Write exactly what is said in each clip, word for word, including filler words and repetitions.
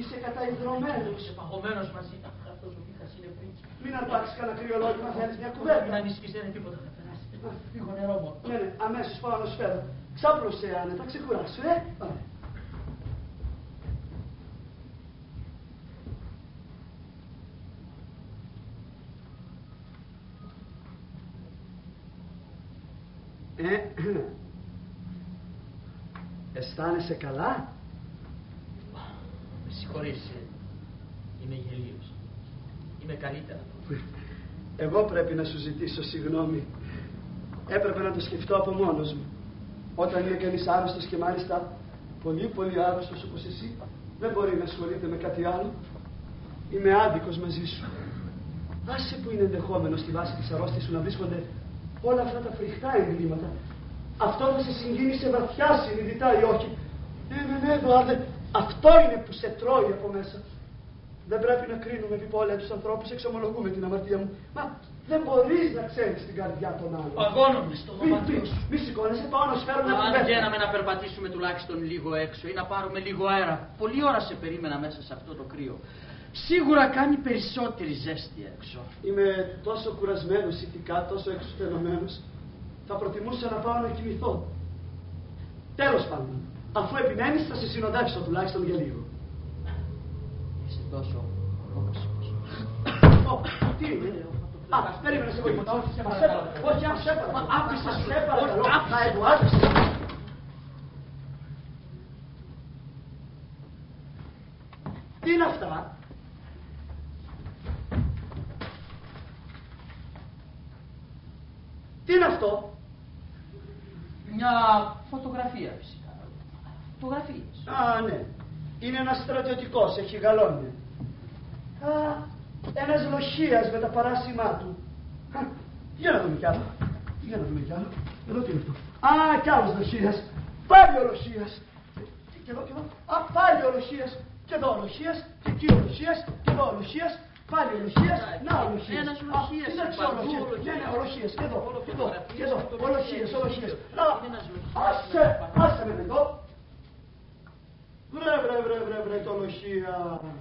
Είσαι καταϊδρωμένος. Είσαι παγωμένος μαζί. Αυτός ο Μίχας είναι πρίγκιπας. Μην αρπάξεις κανένα κρυολόγημα, θέλεις μια κουβέντα. Μην ανησυχείς, δεν είναι τίποτα. Θα περάσει. Λίγο νερό μόνο. Ναι, ναι, αμέσως πάω να σου φέρω. Ξάπλωσε, Άννα, θα ξεκουράσω, ε. Ωραία. Ε, αισθάνεσαι καλά? Με συγχωρείς, είμαι γελίος. Είμαι καλύτερα. Εγώ πρέπει να σου ζητήσω συγγνώμη. Έπρεπε να το σκεφτώ από μόνος μου. Όταν είναι κανείς άρρωστος και μάλιστα πολύ πολύ άρρωστος όπως εσύ, δεν μπορεί να ασχολείται με κάτι άλλο. Είμαι άδικος μαζί σου. Άσε που είναι ενδεχόμενο στη βάση της αρρώστιας σου να βρίσκονται όλα αυτά τα φρικτά εγκλήματα. Αυτό θα σε συγκίνησε βαθιά συνειδητά ή όχι. Ναι, ναι, ναι, Εδουάρδε, αυτό είναι που σε τρώει από μέσα. Δεν πρέπει να κρίνουμε επιπόλαια τους ανθρώπους, εξομολογούμε την αμαρτία μου. Μα δεν μπορείς να ξέρεις την καρδιά των άλλων. Παγώνομαι στο δωμάτιο σου. Μη σηκώνεσαι, πάω να σου φέρω μια κουβέντα. Αν βγαίναμε να περπατήσουμε τουλάχιστον λίγο έξω ή να πάρουμε λίγο αέρα. Πολλή ώρα σε περίμενα μέσα σε αυτό το κρύο. Σίγουρα κάνει περισσότερη ζέστη έξω. Είμαι τόσο κουρασμένος ηθικά, τόσο εξουθενωμένος. Θα προτιμούσα να πάω να κοιμηθώ. Τέλος πάντων, αφού επιμένεις θα σε συνοδεύσω τουλάχιστον για λίγο. Είσαι τόσο ρόξιμος. Τι είναι? Α, περίμενε σε βοηθήσω. Όχι, άφησε παρακαλώ. Άφησε, σε παρακαλώ. Άφησε. Τι είναι αυτά? Τι είναι αυτό? Μια φωτογραφία φυσικά. Φωτογραφίες. Α, ναι. Είναι ένας στρατιωτικός, έχει γαλόνια. Α, ένας λοχείας με τα παράσημά του. Α, για να δούμε κι άλλο. Για να δούμε κι άλλο. Εδώ τι είναι αυτό? Α, κι άλλος λοχείας. Πάλι ο λοχείας. Και εδώ και εδώ. Α, πάλι ο λοχείας. Και εδώ ο λοχείας. Και εκεί ο λοχείας. Και εδώ ο λοχείας. Πάλι ο λοχείας. Να ο λοχείας. Ένας λοχείας. Ναι, ναι, ο λοχείας. Και εδώ. Και εδώ. Και εδώ. Ο λοχείας. Ο λοχείας. Άσε. Άσε με εδώ. Βρε, βρε, βρε, βρε, βρε, το λοχεία.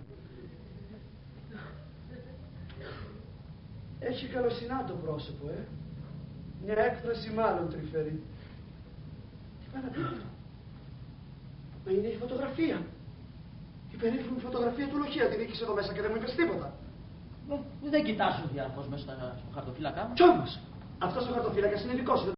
Έχει καλοσυνά το πρόσωπο, ε. Μια έκφραση μάλλον τρυφερή. Τι πάει να πει αυτό? Μα είναι η φωτογραφία. Η περίφημη φωτογραφία του λοχεία. Την είχες εδώ μέσα και δεν μου είπες τίποτα. Δεν κοιτάζω διαρκώς μέσα στο χαρτοφύλακα μου. Κι όμως, αυτός ο χαρτοφύλακας είναι δικός σου.